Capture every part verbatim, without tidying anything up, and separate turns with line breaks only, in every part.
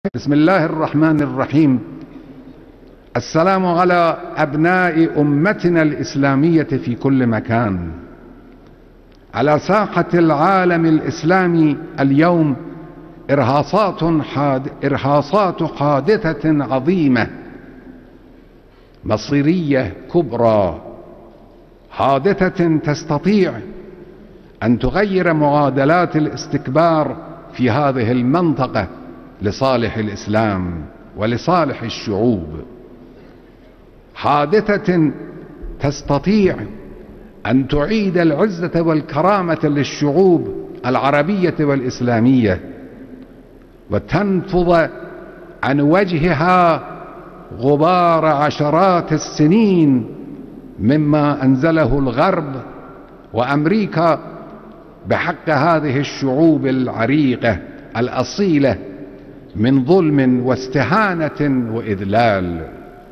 بسم الله الرحمن الرحيم. السلام على أبناء أمتنا الإسلامية في كل مكان. على ساحة العالم الإسلامي اليوم إرهاصات حاد... إرهاصات حادثة عظيمة مصيرية كبرى، حادثة تستطيع أن تغير معادلات الاستكبار في هذه المنطقة لصالح الإسلام ولصالح الشعوب، حادثة تستطيع أن تعيد العزة والكرامة للشعوب العربية والإسلامية وتنفض عن وجهها غبار عشرات السنين مما أنزله الغرب وأمريكا بحق هذه الشعوب العريقة الأصيلة من ظلم واستهانة وإذلال.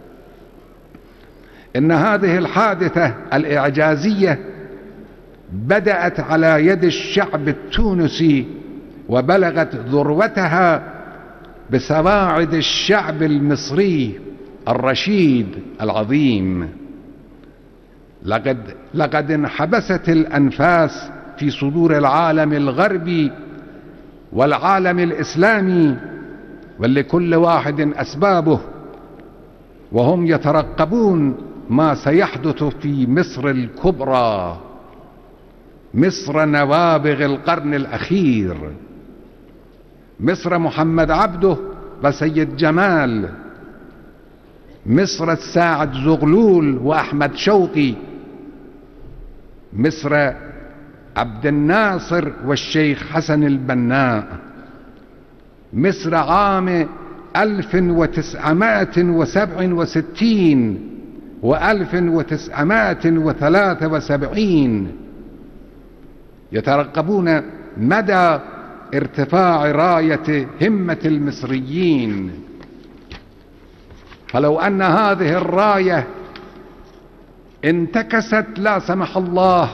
إن هذه الحادثة الإعجازية بدأت على يد الشعب التونسي وبلغت ذروتها بسواعد الشعب المصري الرشيد العظيم. لقد, لقد انحبست الأنفاس في صدور العالم الغربي والعالم الإسلامي، ولكل واحد أسبابه، وهم يترقبون ما سيحدث في مصر الكبرى، مصر نوابغ القرن الأخير، مصر محمد عبده وسيد جمال، مصر الساعد زغلول وأحمد شوقي، مصر عبد الناصر والشيخ حسن البناء، مصر عام ألف وتسعمائة وسبعة وستين وألف وتسعمائة وثلاثة وسبعين. يترقبون مدى ارتفاع راية همة المصريين، فلو أن هذه الراية انتكست لا سمح الله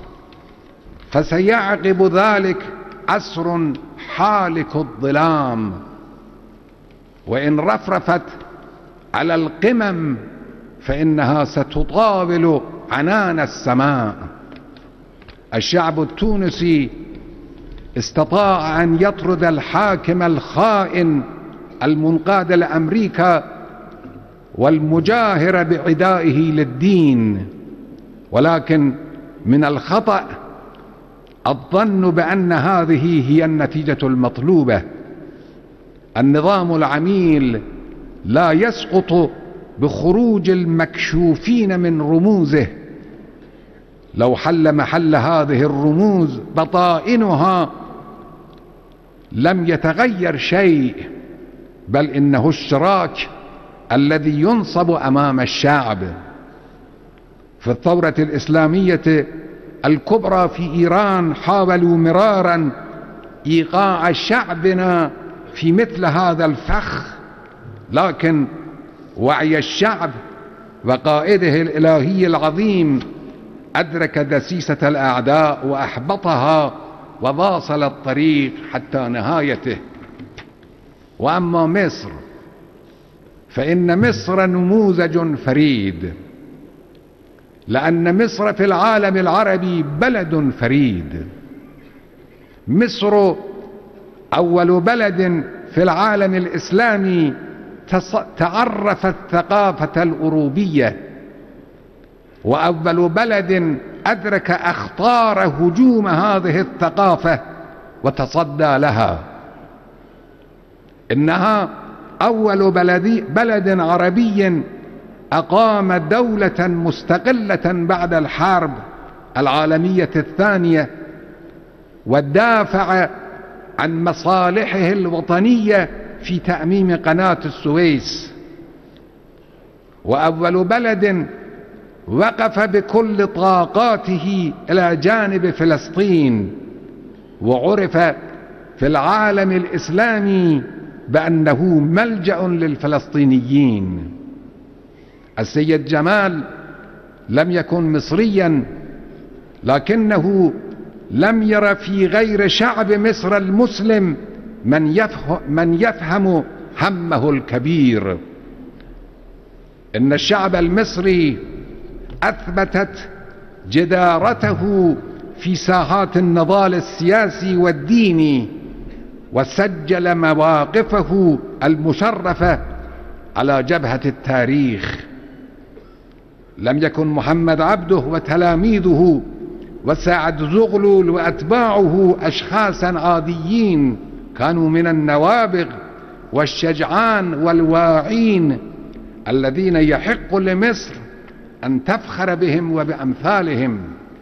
فسيعقب ذلك عصر حالك الظلام، وإن رفرفت على القمم فإنها ستطاول عنان السماء. الشعب التونسي استطاع أن يطرد الحاكم الخائن المنقاد لأمريكا والمجاهر بعدائه للدين، ولكن من الخطأ الظن بأن هذه هي النتيجة المطلوبة. النظام العميل لا يسقط بخروج المكشوفين من رموزه، لو حل محل هذه الرموز بطائنها لم يتغير شيء، بل إنه الشراك الذي ينصب أمام الشعب. في الثورة الإسلامية الكبرى في إيران حاولوا مرارا إيقاع شعبنا في مثل هذا الفخ، لكن وعي الشعب وقائده الإلهي العظيم أدرك دسيسة الأعداء وأحبطها وواصل الطريق حتى نهايته. وأما مصر فإن مصر نموذج فريد، لأن مصر في العالم العربي بلد فريد. مصر أول بلد في العالم الإسلامي تعرف الثقافة الأوروبية، وأول بلد أدرك أخطار هجوم هذه الثقافة وتصدى لها. إنها أول بلد, بلد عربي أقام دولة مستقلة بعد الحرب العالمية الثانية ودافع عن مصالحه الوطنية في تأميم قناة السويس، وأول بلد وقف بكل طاقاته إلى جانب فلسطين، وعرف في العالم الإسلامي بأنه ملجأ للفلسطينيين. السيد جمال لم يكن مصريا، لكنه لم ير في غير شعب مصر المسلم من يفهم, من يفهم همه الكبير. إن الشعب المصري أثبتت جدارته في ساحات النضال السياسي والديني، وسجل مواقفه المشرفة على جبهة التاريخ. لم يكن محمد عبده وتلاميذه وسعد زغلول وأتباعه أشخاصا عاديين، كانوا من النوابغ والشجعان والواعين الذين يحق لمصر أن تفخر بهم وبأمثالهم.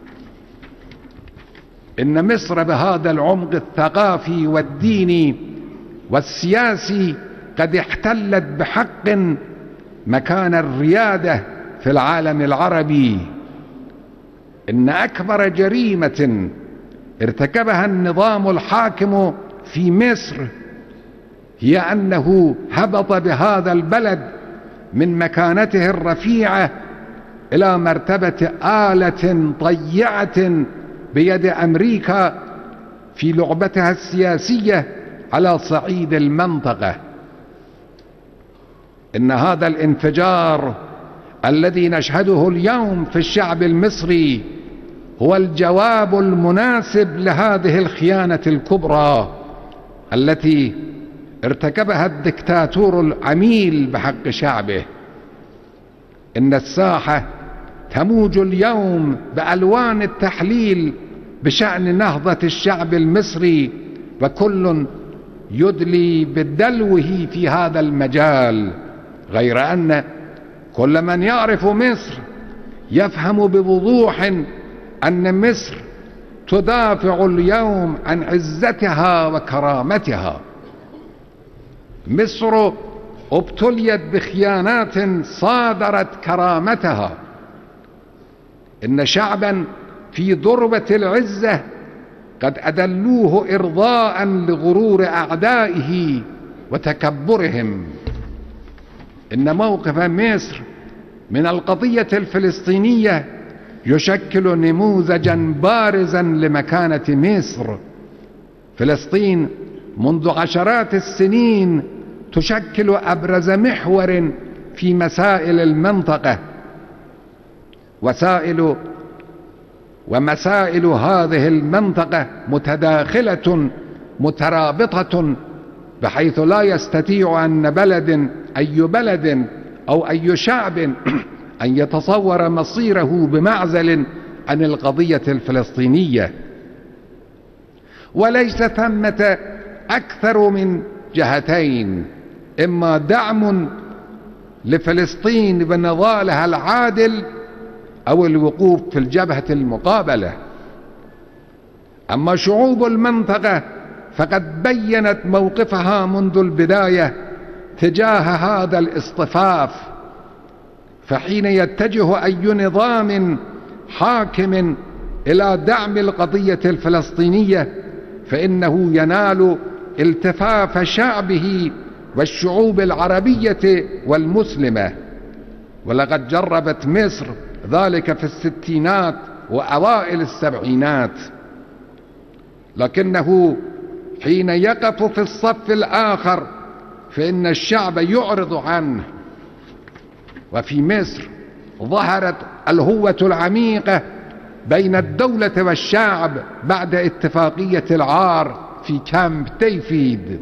إن مصر بهذا العمق الثقافي والديني والسياسي قد احتلت بحق مكان الريادة في العالم العربي. إن أكبر جريمة ارتكبها النظام الحاكم في مصر هي أنه هبط بهذا البلد من مكانته الرفيعة إلى مرتبة آلة ضيعة بيد أمريكا في لعبتها السياسية على صعيد المنطقة. إن هذا الانفجار الذي نشهده اليوم في الشعب المصري هو الجواب المناسب لهذه الخيانة الكبرى التي ارتكبها الدكتاتور العميل بحق شعبه. إن الساحة تموج اليوم بألوان التحليل بشأن نهضة الشعب المصري، وكل يدلي بدلوه في هذا المجال، غير أن كل من يعرف مصر يفهم بوضوح أن مصر تدافع اليوم عن عزتها وكرامتها. مصر ابتليت بخيانات صادرت كرامتها. إن شعبا في ذروة العزة قد أدلوه إرضاء لغرور أعدائه وتكبرهم. إن موقف مصر من القضية الفلسطينية يشكل نموذجا بارزا لمكانة مصر. فلسطين منذ عشرات السنين تشكل أبرز محور في مسائل المنطقة، وسائل ومسائل هذه المنطقة متداخلة مترابطة، بحيث لا يستطيع أن بلد أي بلد أو أي شعب أن يتصور مصيره بمعزل عن القضية الفلسطينية. وليس ثمة أكثر من جهتين: إما دعم لفلسطين بنضالها العادل، أو الوقوف في الجبهة المقابلة. أما شعوب المنطقة فقد بيّنت موقفها منذ البداية تجاه هذا الاصطفاف، فحين يتجه أي نظام حاكم إلى دعم القضية الفلسطينية فإنه ينال التفاف شعبه والشعوب العربية والمسلمة. ولقد جربت مصر ذلك في الستينات وأوائل السبعينات، لكنه حين يقف في الصف الآخر فإن الشعب يعرض عنه. وفي مصر ظهرت الهوة العميقة بين الدولة والشعب بعد اتفاقية العار في كامب ديفيد.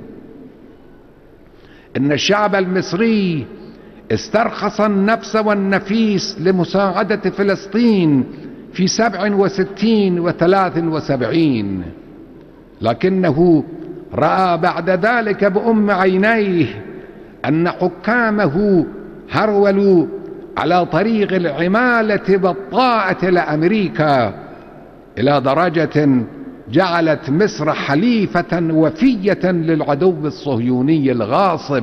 إن الشعب المصري استرخص النفس والنفيس لمساعدة فلسطين في سبع وستين وثلاث وسبعين، لكنه رأى بعد ذلك بأم عينيه أن حكامه هرولوا على طريق العمالة والطاعة لأمريكا إلى درجة جعلت مصر حليفة وفية للعدو الصهيوني الغاصب.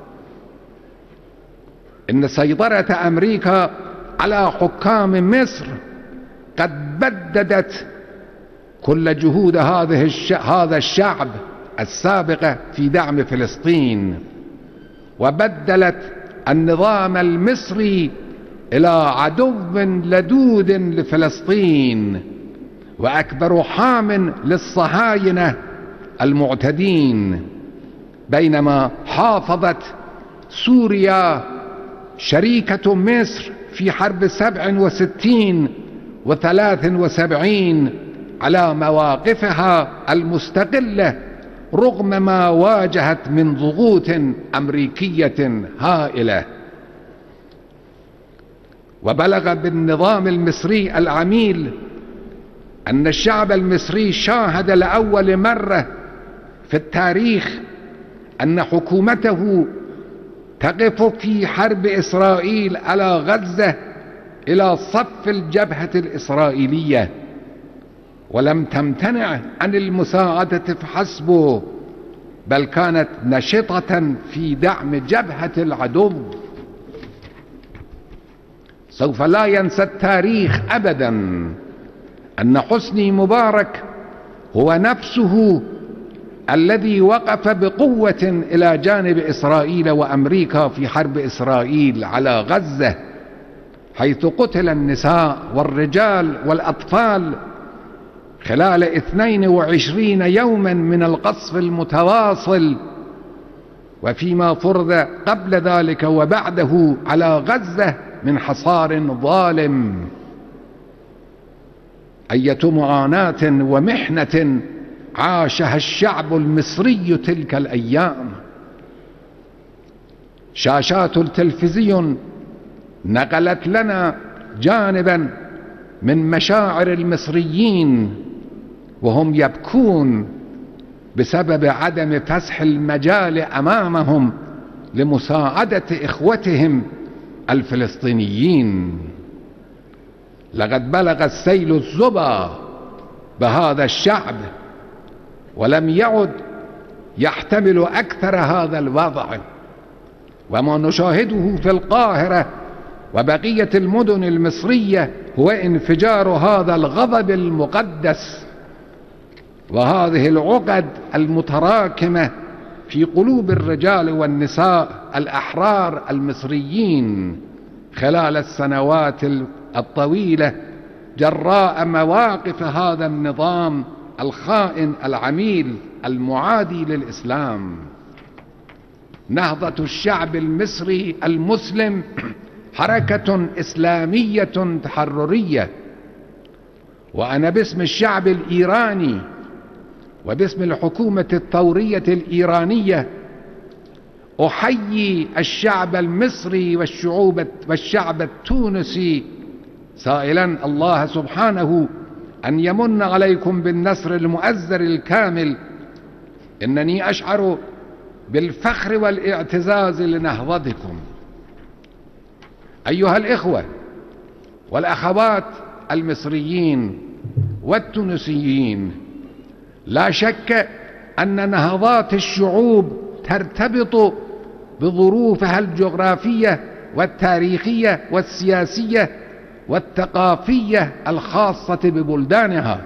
إن سيطرة أمريكا على حكام مصر قد بددت كل جهود هذه هذا الشعب السابقة في دعم فلسطين، وبدلت النظام المصري إلى عدو لدود لفلسطين وأكبر حام للصهاينة المعتدين، بينما حافظت سوريا شريكة مصر في حرب سبع وستين وثلاث وسبعين على مواقفها المستقلة رغم ما واجهت من ضغوط أمريكية هائلة. وبلغ بالنظام المصري العميل أن الشعب المصري شاهد لأول مرة في التاريخ أن حكومته تقف في حرب إسرائيل على غزة إلى صف الجبهة الإسرائيلية، ولم تمتنع عن المساعدة فحسب، بل كانت نشطة في دعم جبهة العدو. سوف لا ينسى التاريخ أبدا أن حسني مبارك هو نفسه الذي وقف بقوة إلى جانب إسرائيل وأمريكا في حرب إسرائيل على غزة، حيث قتل النساء والرجال والأطفال خلال اثنين وعشرين يوما من القصف المتواصل، وفيما فرض قبل ذلك وبعده على غزة من حصار ظالم. أية معاناة ومحنة عاشها الشعب المصري تلك الأيام. شاشات التلفزيون نقلت لنا جانبا من مشاعر المصريين وهم يبكون بسبب عدم فسح المجال أمامهم لمساعدة إخوتهم الفلسطينيين. لقد بلغ السيل الزبا بهذا الشعب ولم يعد يحتمل أكثر هذا الوضع، وما نشاهده في القاهرة وبقية المدن المصرية هو انفجار هذا الغضب المقدس وهذه العقد المتراكمة في قلوب الرجال والنساء الأحرار المصريين خلال السنوات الطويلة جراء مواقف هذا النظام الخائن العميل المعادي للإسلام. نهضة الشعب المصري المسلم حركة إسلامية تحررية، وأنا باسم الشعب الإيراني وباسم الحكومة الثورية الإيرانية أحيي الشعب المصري والشعوب والشعب التونسي سائلا الله سبحانه أن يمن عليكم بالنصر المؤزر الكامل. إنني أشعر بالفخر والاعتزاز لنهضتكم أيها الإخوة والأخوات المصريين والتونسيين. لا شك أن نهضات الشعوب ترتبط بظروفها الجغرافية والتاريخية والسياسية والثقافية الخاصة ببلدانها،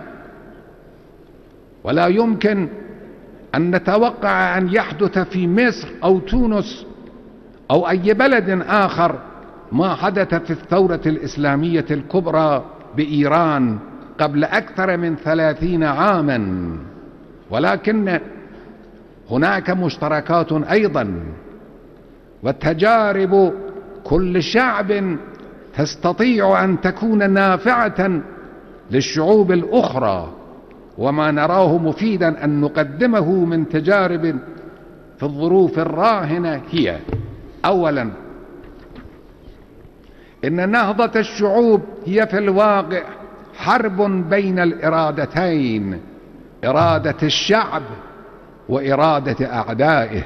ولا يمكن أن نتوقع أن يحدث في مصر أو تونس أو أي بلد آخر ما حدث في الثورة الإسلامية الكبرى بإيران قبل أكثر من ثلاثين عاما، ولكن هناك مشتركات أيضا، والتجارب كل شعب تستطيع أن تكون نافعة للشعوب الأخرى، وما نراه مفيدا أن نقدمه من تجارب في الظروف الراهنة هي: أولا، إن نهضة الشعوب هي في الواقع حرب بين الإرادتين، إرادة الشعب وإرادة أعدائه،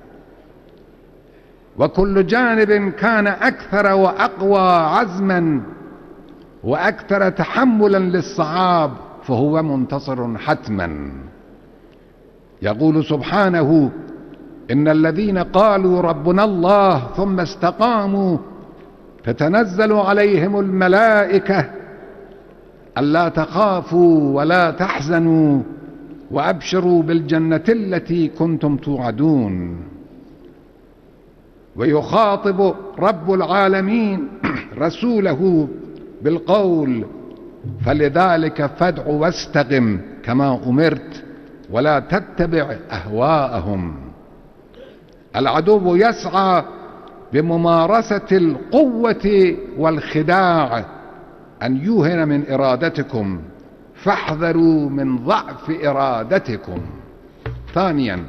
وكل جانب كان أكثر وأقوى عزما وأكثر تحملا للصعاب فهو منتصر حتما. يقول سبحانه: إن الذين قالوا ربنا الله ثم استقاموا تتنزل عليهم الملائكة ألا تخافوا ولا تحزنوا وأبشروا بالجنة التي كنتم توعدون. ويخاطب رب العالمين رسوله بالقول: فلذلك فادع واستقم كما أمرت ولا تتبع أهواءهم. العدو يسعى بممارسة القوة والخداع أن يوهن من إرادتكم، فاحذروا من ضعف إرادتكم. ثانيا،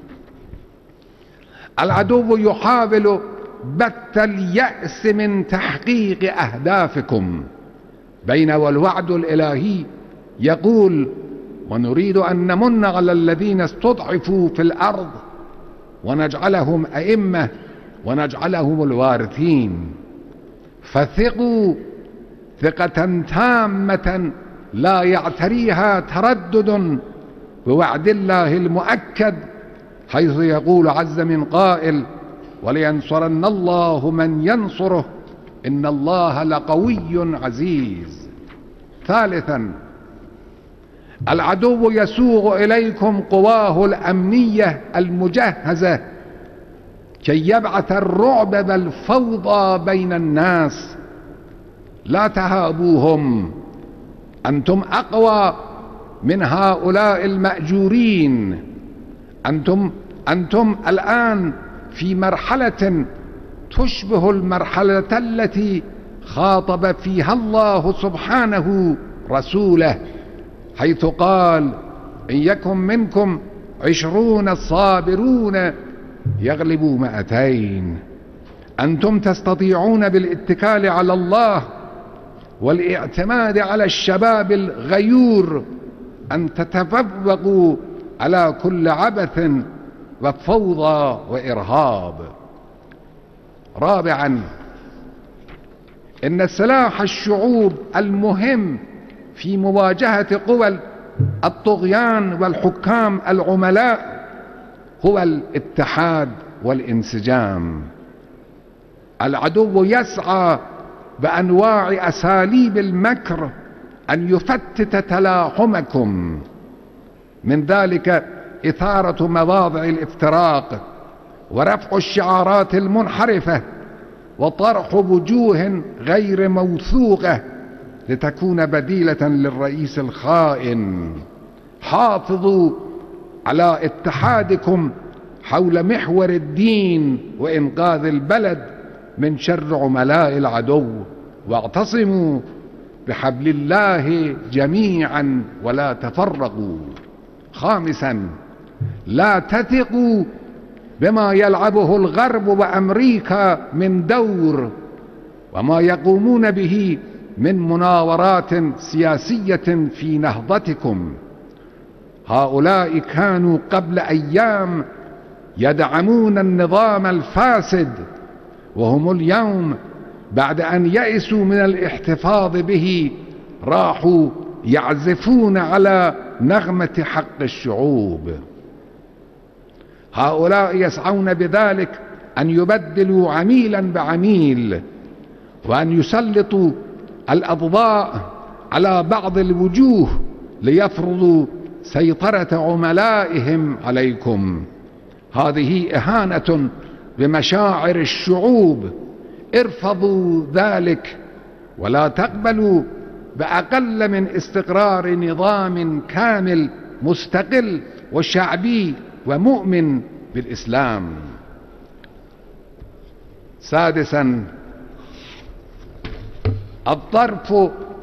العدو يحاول بث اليأس من تحقيق أهدافكم، بينما والوعد الإلهي يقول: ونريد أن نمن على الذين استضعفوا في الأرض ونجعلهم أئمة ونجعلهم الوارثين. فثقوا ثقة تامة لا يعتريها تردد بوعد الله المؤكد، حيث يقول عز من قائل: ولينصرن الله من ينصره إن الله لقوي عزيز. ثالثا، العدو يسوغ إليكم قواه الأمنية المجهزة كي يبعث الرعب والفوضى بين الناس. لا تهابوهم، أنتم أقوى من هؤلاء المأجورين. أنتم, أنتم الآن في مرحلة تشبه المرحلة التي خاطب فيها الله سبحانه رسوله، حيث قال: إن يكن منكم عشرون صابرون يغلبوا مئتين. أنتم تستطيعون بالاتكال على الله والاعتماد على الشباب الغيور أن تتفوقوا على كل عبث وفوضى وإرهاب. رابعا، إن سلاح الشعوب المهم في مواجهة قوى الطغيان والحكام العملاء هو الاتحاد والانسجام. العدو يسعى بأنواع أساليب المكر أن يفتت تلاحمكم، من ذلك إثارة مواضع الافتراق ورفع الشعارات المنحرفة وطرح وجوه غير موثوقة لتكون بديلة للرئيس الخائن. حافظوا على اتحادكم حول محور الدين وإنقاذ البلد من شر عملاء العدو، واعتصموا بحبل الله جميعا ولا تفرقوا. خامسا، لا تثقوا بما يلعبه الغرب وأمريكا من دور وما يقومون به من مناورات سياسية في نهضتكم. هؤلاء كانوا قبل أيام يدعمون النظام الفاسد، وهم اليوم بعد أن يئسوا من الاحتفاظ به راحوا يعزفون على نغمة حق الشعوب. هؤلاء يسعون بذلك أن يبدلوا عميلا بعميل، وأن يسلطوا الأضواء على بعض الوجوه ليفرضوا سيطرة عملائهم عليكم. هذه إهانة بمشاعر الشعوب. ارفضوا ذلك ولا تقبلوا بأقل من استقرار نظام كامل مستقل وشعبي ومؤمن بالإسلام. سادسا، الظرف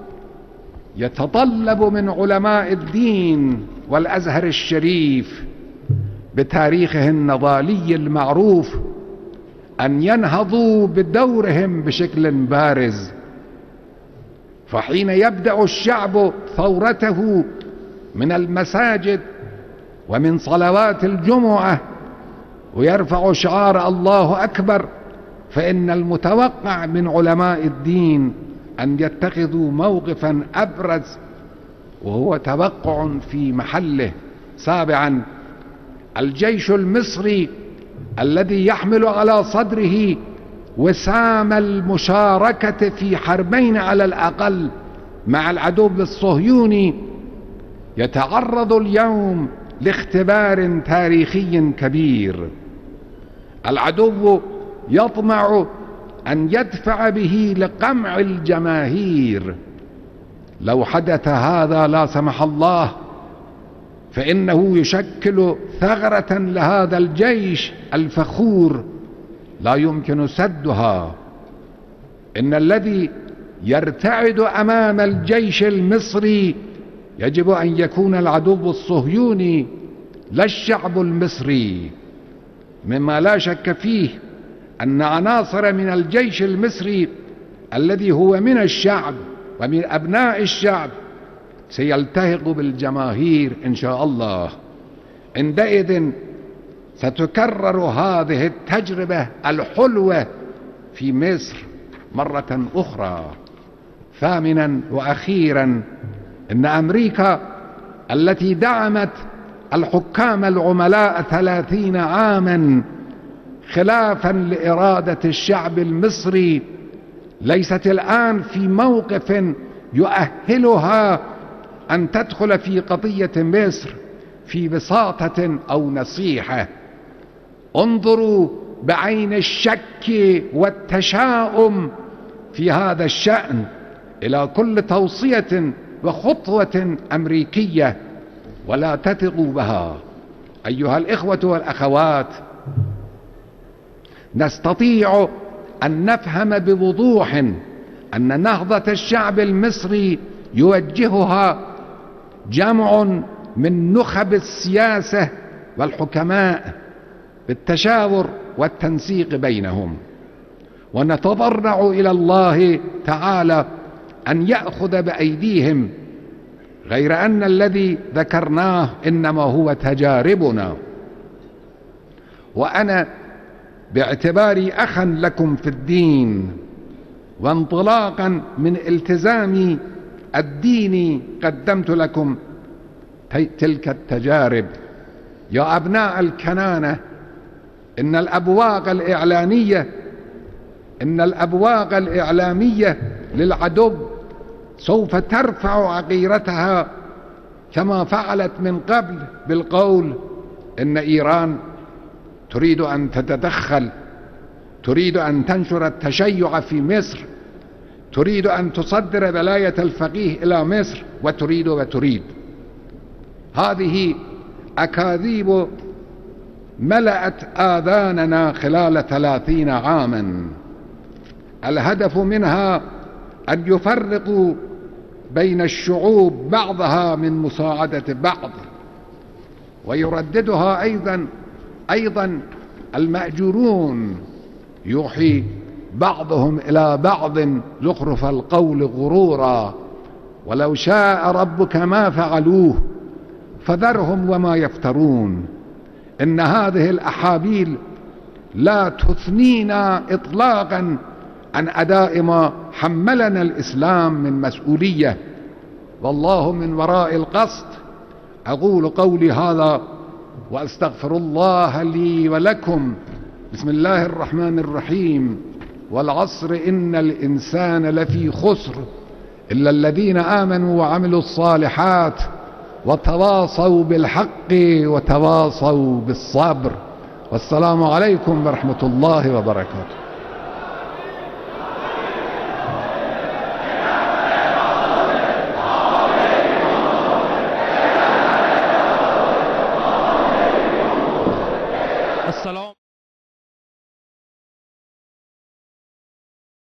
يتطلب من علماء الدين والأزهر الشريف بتاريخه النضالي المعروف أن ينهضوا بدورهم بشكل بارز. فحين يبدأ الشعب ثورته من المساجد ومن صلوات الجمعة ويرفع شعار الله أكبر، فإن المتوقع من علماء الدين أن يتخذوا موقفا أبرز، وهو توقع في محله. سابعا، الجيش المصري الذي يحمل على صدره وسام المشاركة في حربين على الأقل مع العدو الصهيوني يتعرض اليوم لاختبار تاريخي كبير. العدو يطمع أن يدفع به لقمع الجماهير. لو حدث هذا لا سمح الله فإنه يشكل ثغرة لهذا الجيش الفخور لا يمكن سدها. إن الذي يرتعد أمام الجيش المصري يجب أن يكون العدو الصهيوني لا الشعب المصري، مما لا شك فيه أن عناصر من الجيش المصري الذي هو من الشعب ومن أبناء الشعب سيلتحق بالجماهير إن شاء الله. عندئذ ستكرر هذه التجربة الحلوة في مصر مرة أخرى. ثامنا وأخيرا، إن أمريكا التي دعمت الحكام العملاء ثلاثين عاما خلافا لإرادة الشعب المصري ليست الآن في موقف يؤهلها أن تدخل في قضية مصر في بساطة أو نصيحة. انظروا بعين الشك والتشاؤم في هذا الشأن إلى كل توصية وخطوة أمريكية ولا تثقوا بها. أيها الإخوة والأخوات، نستطيع أن نفهم بوضوح أن نهضة الشعب المصري يوجهها جمع من نخب السياسة والحكماء بالتشاور والتنسيق بينهم، ونتضرع إلى الله تعالى أن يأخذ بأيديهم، غير أن الذي ذكرناه إنما هو تجاربنا. وأنا باعتباري أخا لكم في الدين وانطلاقا من التزامي الديني قدمت لكم تلك التجارب. يا أبناء الكنانة، إن الأبواق الإعلانية إن الأبواق الإعلامية للعدو سوف ترفع عقيرتها كما فعلت من قبل بالقول إن إيران تريد أن تتدخل، تريد أن تنشر التشيع في مصر، تريد أن تصدر ولاية الفقيه إلى مصر، وتريد وتريد. هذه أكاذيب ملأت آذاننا خلال ثلاثين عاما، الهدف منها أن يفرقوا بين الشعوب بعضها من مساعدة بعض، ويرددها أيضا أيضا المأجورون، يوحي بعضهم إلى بعض زخرف القول غرورا، ولو شاء ربك ما فعلوه فذرهم وما يفترون. إن هذه الأحابيل لا تثنينا إطلاقا عن أداء ما حملنا الإسلام من مسؤولية، والله من وراء القصد. أقول قولي هذا وأستغفر الله لي ولكم. بسم الله الرحمن الرحيم. والعصر إن الإنسان لفي خسر إلا الذين آمنوا وعملوا الصالحات وتواصوا بالحق وتواصوا بالصبر. والسلام عليكم ورحمة الله وبركاته.